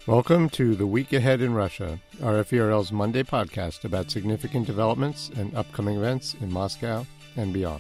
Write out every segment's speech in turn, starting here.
Welcome to The Week Ahead in Russia, RFE/RL's Monday podcast about significant developments and upcoming events in Moscow and beyond.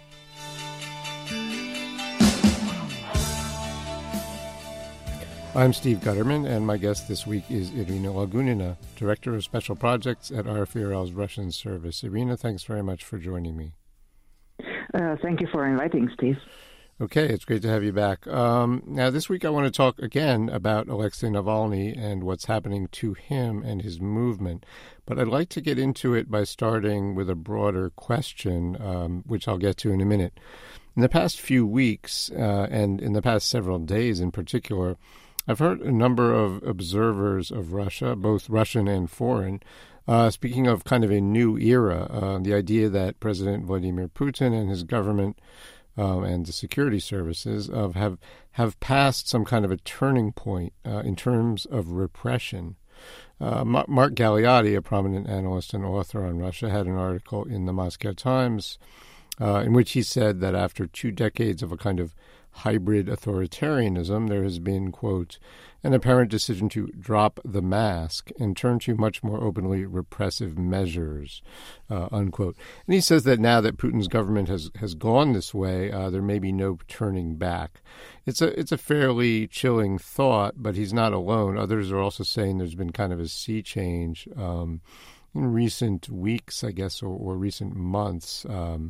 I'm Steve Gutterman, and my guest this week is Irina Lagunina, Director of Special Projects at RFE/RL's Russian Service. Irina, thanks very much for joining me. Thank you for inviting, Steve. Okay, it's great to have you back. Now, this week I want to talk again about Alexei Navalny and what's happening to him and his movement. But I'd like to get into it by starting with a broader question, which I'll get to in a minute. In the past few weeks, and in the past several days in particular, I've heard a number of observers of Russia, both Russian and foreign, speaking of kind of a new era, the idea that President Vladimir Putin and his government and the security services have passed some kind of a turning point in terms of repression. Mark Galeotti, a prominent analyst and author on Russia, had an article in the Moscow Times in which he said that after 2 decades of a kind of hybrid authoritarianism, there has been, quote, an apparent decision to drop the mask and turn to much more openly repressive measures, unquote. And he says that now that Putin's government has gone this way, there may be no turning back. It's a fairly chilling thought, but he's not alone. Others are also saying there's been kind of a sea change in recent weeks, I guess, or recent months,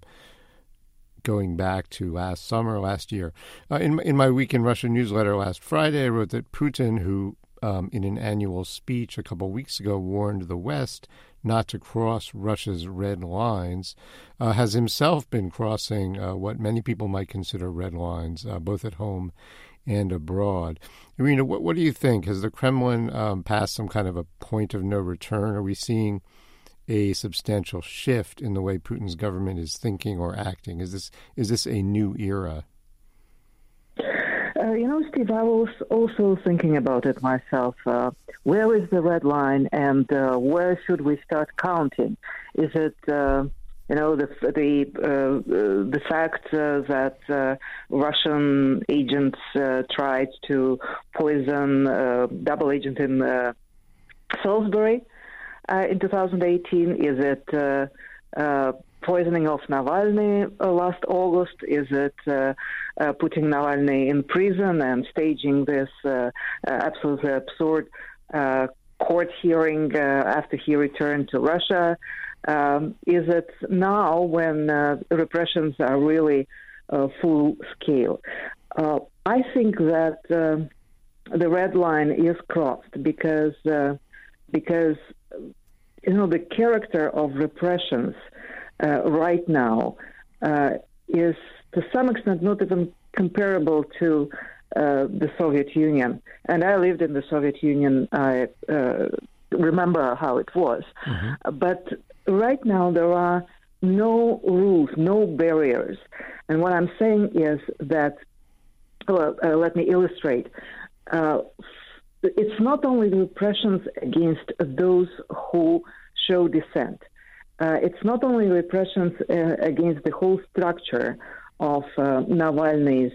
going back to last year. In my Week in Russia newsletter last Friday, I wrote that Putin, who in an annual speech a couple of weeks ago warned the West not to cross Russia's red lines, has himself been crossing what many people might consider red lines, both at home and abroad. Irina, what do you think? Has the Kremlin passed some kind of a point of no return? Are we seeing a substantial shift in the way Putin's government is thinking or acting? Is this a new era? Steve, I was also thinking about it myself. Where is the red line, and where should we start counting? Is it the fact that Russian agents tried to poison double agent in Salisbury in 2018? Is it poisoning of Navalny last August? Is it putting Navalny in prison and staging this absolutely absurd court hearing after he returned to Russia? Is it now when repressions are really full scale? I think that the red line is crossed because the character of repressions right now is to some extent not even comparable to the Soviet Union. And I lived in the Soviet Union. I remember how it was. Mm-hmm. But right now there are no rules, no barriers. And what I'm saying is that, let me illustrate. It's not only the repressions against those who show dissent. It's not only repressions against the whole structure of Navalny's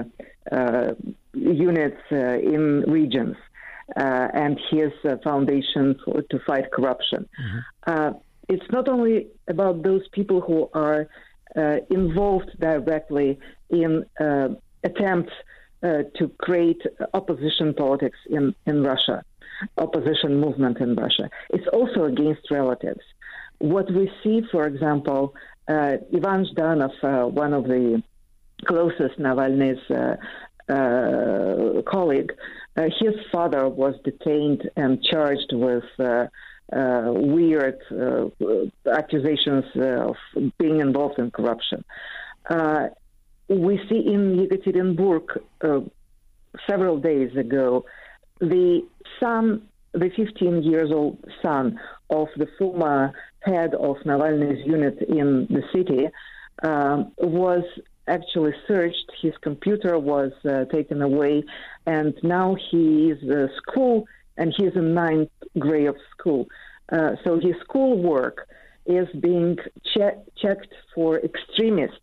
units in regions and his foundation to fight corruption. Mm-hmm. It's not only about those people who are involved directly in attempts to create opposition politics in Russia, opposition movement in Russia. It's also against relatives. What we see, for example, Ivan Zhdanov, one of the closest Navalny's colleague, his father was detained and charged with weird accusations of being involved in corruption. We see in Yekaterinburg several days ago the 15-year-old son of the former head of Navalny's unit in the city was actually searched. His computer was taken away, and now he is in school, and he's in 9th grade of school. So his schoolwork is being checked for extremist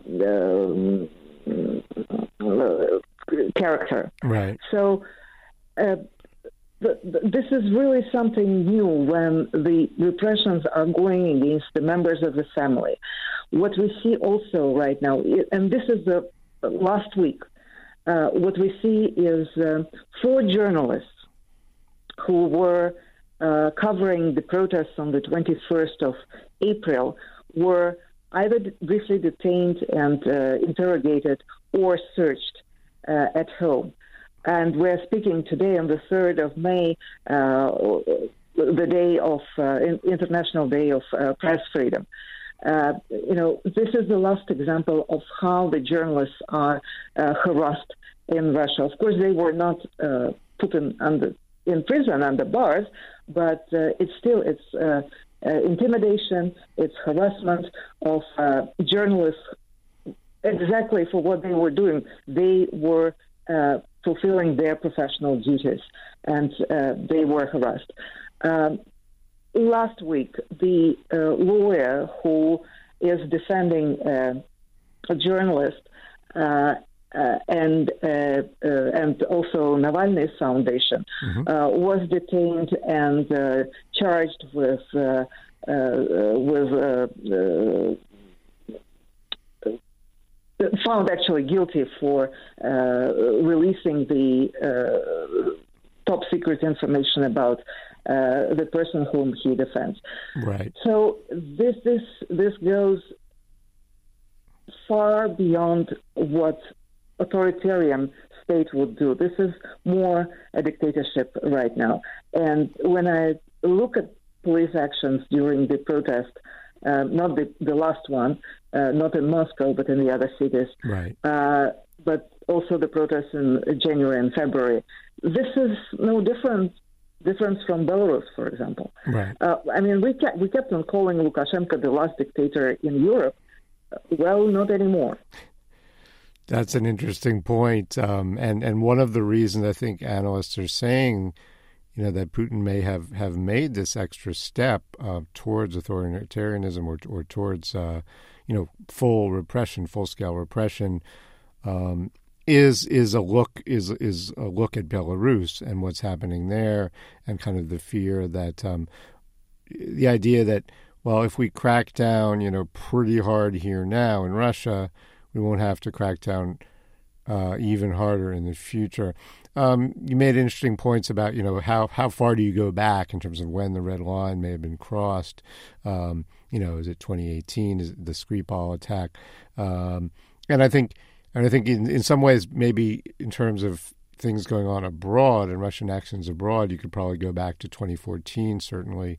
character. Right. So this is really something new when the repressions are going against the members of the family. What we see also right now, and this is the last week, what we see is 4 journalists who were covering the protests on the 21st of April were either briefly detained and interrogated or searched at home. And we're speaking today on the 3rd of May, the day of International Day of Press Freedom. This is the last example of how the journalists are harassed in Russia. Of course, they were not put in prison under bars, but it's intimidation, it's harassment of journalists exactly for what they were doing. They were fulfilling their professional duties, and they were harassed. Last week, the lawyer who is defending a journalist and also Navalny's foundation was detained and charged with found actually guilty for releasing the top secret information about the person whom he defends. Right. So this goes far beyond what authoritarian state would do. This is more a dictatorship right now. And when I look at police actions during the protest, not the last one, not in Moscow, but in the other cities, right. But also the protests in January and February. This is no difference from Belarus, for example. Right. We kept on calling Lukashenko the last dictator in Europe. Well, not anymore. That's an interesting point. And one of the reasons I think analysts are saying, that Putin may have made this extra step towards authoritarianism or towards, full-scale repression, is a look at Belarus and what's happening there, and kind of the fear that the idea that, well, if we crack down, pretty hard here now in Russia, we won't have to crack down even harder in the future. You made interesting points about, how far do you go back in terms of when the red line may have been crossed? Is it 2018? Is it the Skripal attack? And I think in some ways, maybe in terms of things going on abroad and Russian actions abroad, you could probably go back to 2014, certainly,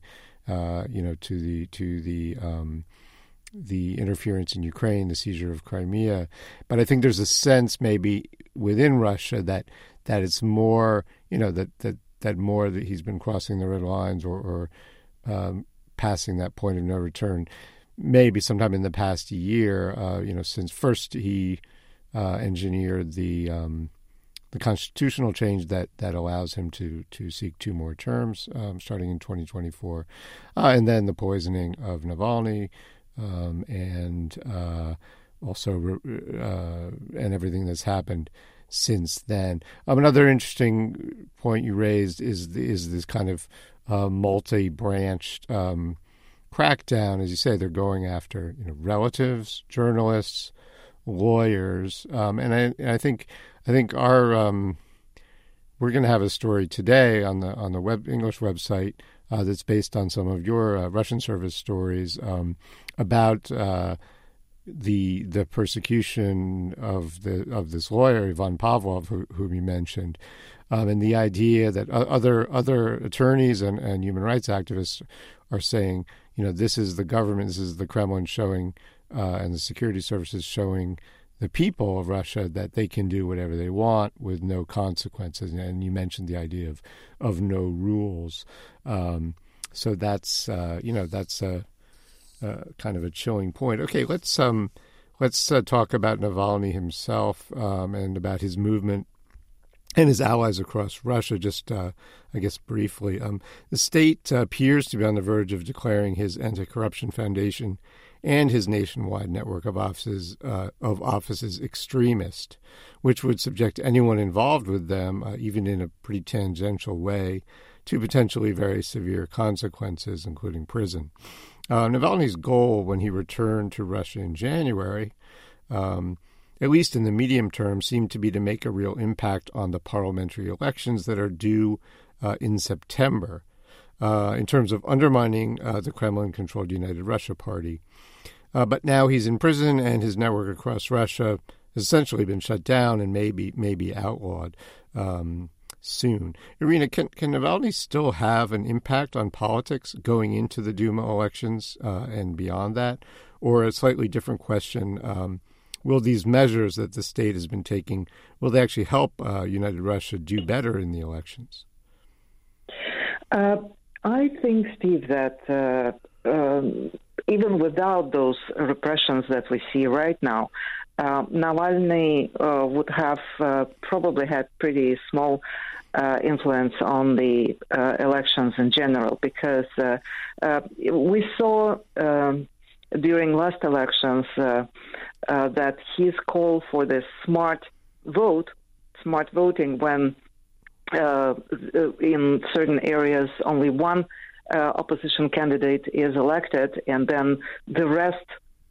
to the interference in Ukraine, the seizure of Crimea. But I think there's a sense maybe within Russia that it's more, that more that he's been crossing the red lines or passing that point of no return, maybe sometime in the past year, since first he engineered the constitutional change that allows him to seek 2 more terms starting in 2024, and then the poisoning of Navalny, and also and everything that's happened since then. Another interesting point you raised is this kind of multi-branched crackdown. As you say, they're going after relatives, journalists, lawyers, and I think our we're going to have a story today on the English website that's based on some of your Russian service stories about the persecution of this lawyer Ivan Pavlov, whom you mentioned, and the idea that other attorneys and human rights activists are saying, this is the government, this is the Kremlin showing, and the security services showing the people of Russia that they can do whatever they want with no consequences. And you mentioned the idea of no rules. So that's that's a kind of a chilling point. Okay, let's talk about Navalny himself and about his movement and his allies across Russia. Just I guess briefly, the state appears to be on the verge of declaring his anti-corruption foundation and his nationwide network of offices extremist, which would subject anyone involved with them, even in a pretty tangential way, to potentially very severe consequences, including prison. Navalny's goal when he returned to Russia in January, at least in the medium term, seemed to be to make a real impact on the parliamentary elections that are due in September, in terms of undermining the Kremlin-controlled United Russia Party. But now he's in prison, and his network across Russia has essentially been shut down and maybe outlawed soon. Irina, can Navalny still have an impact on politics going into the Duma elections and beyond that? Or a slightly different question, will these measures that the state has been taking, will they actually help United Russia do better in the elections? I think, Steve, that even without those repressions that we see right now, Navalny would have probably had pretty small influence on the elections in general, because we saw during last elections that his call for the smart voting, when in certain areas only one opposition candidate is elected, and then the rest,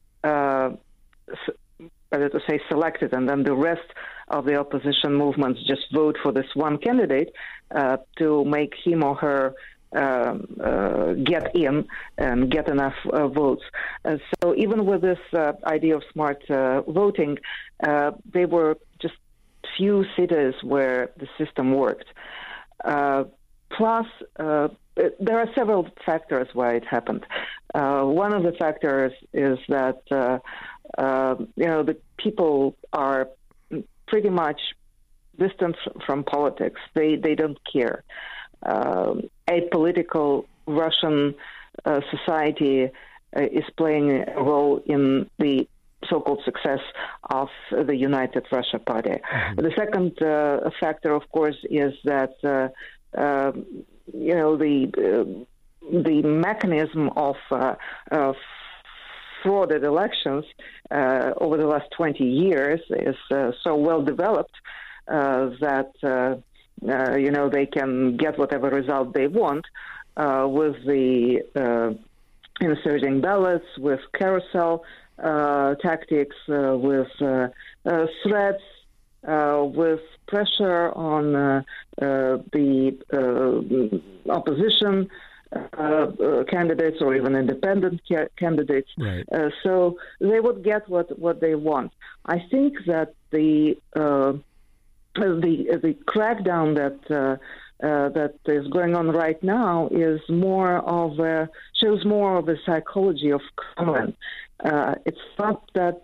better to say selected, and then the rest of the opposition movements just vote for this one candidate to make him or her get in and get enough votes. So even with this idea of smart voting, there were just few cities where the system worked. Plus, there are several factors why it happened. One of the factors is that the people are pretty much distant from politics. They don't care. Apolitical Russian society is playing a role in the so-called success of the United Russia Party. Mm-hmm. The second factor, of course, is that the mechanism of frauded elections over the last 20 years is so well developed that they can get whatever result they want with the inserting ballots, with carousel tactics, with threats, with pressure on the opposition candidates or even independent candidates. Right. So they would get what they want. I think that the crackdown that is going on right now is shows more of the psychology of Kremlin. It's not that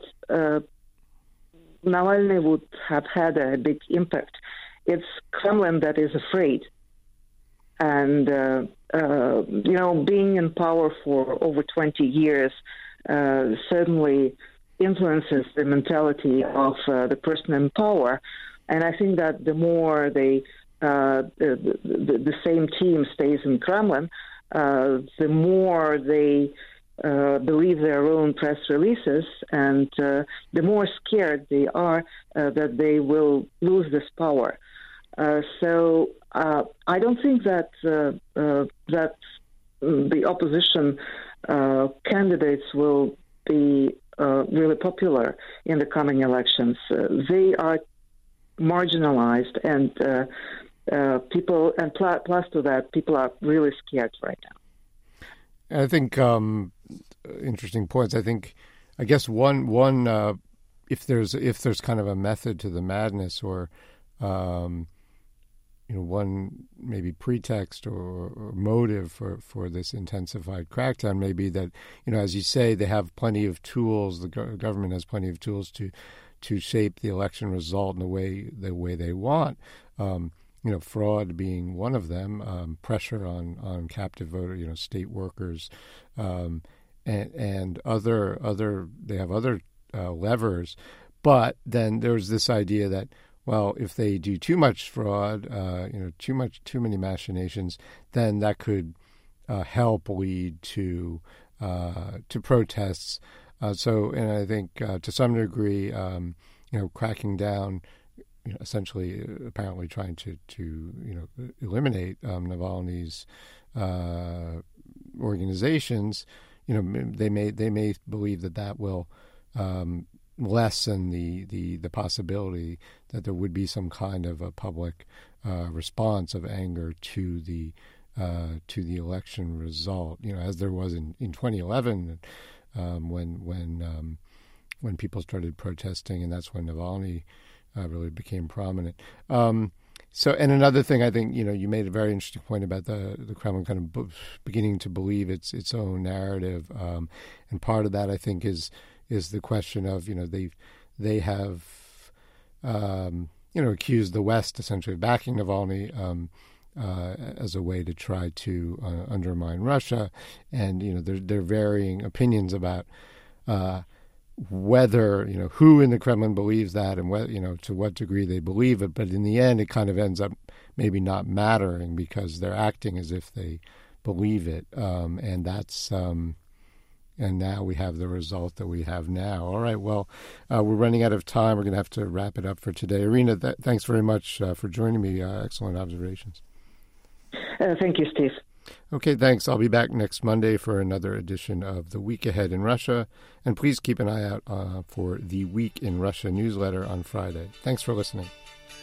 Navalny would have had a big impact. It's Kremlin that is afraid. And, being in power for over 20 years certainly influences the mentality of the person in power. And I think that the more the same team stays in Kremlin, the more they believe their own press releases, and the more scared they are that they will lose this power. So I don't think that that the opposition candidates will be really popular in the coming elections. They are marginalized, and people, and plus to that, people are really scared right now. I think interesting points. I guess one if there's kind of a method to the madness, or one maybe pretext or motive for this intensified crackdown may be that, as you say, they have plenty of tools. The government has plenty of tools to shape the election result in the way they want. Fraud being one of them, pressure on captive voter, state workers, and other. They have other levers, but then there's this idea that, well, if they do too much fraud, too many machinations, then that could help lead to protests. And I think to some degree, cracking down, essentially, apparently trying to eliminate Navalny's organizations. They may believe that will lessen the possibility that there would be some kind of a public response of anger to the election result. As there was in 2011, when people started protesting, and that's when Navalny really became prominent. And another thing, I think, you made a very interesting point about the Kremlin kind of beginning to believe its own narrative, and part of that, I think, is the question of they have accused the West essentially of backing Navalny as a way to try to undermine Russia, and there are varying opinions about whether who in the Kremlin believes that, and to what degree they believe it. But in the end, it kind of ends up maybe not mattering because they're acting as if they believe it, and that's. And now we have the result that we have now. All right, well, we're running out of time. We're going to have to wrap it up for today. Irina, thanks very much for joining me. Excellent observations. Thank you, Steve. Okay, thanks. I'll be back next Monday for another edition of The Week Ahead in Russia. And please keep an eye out for the Week in Russia newsletter on Friday. Thanks for listening.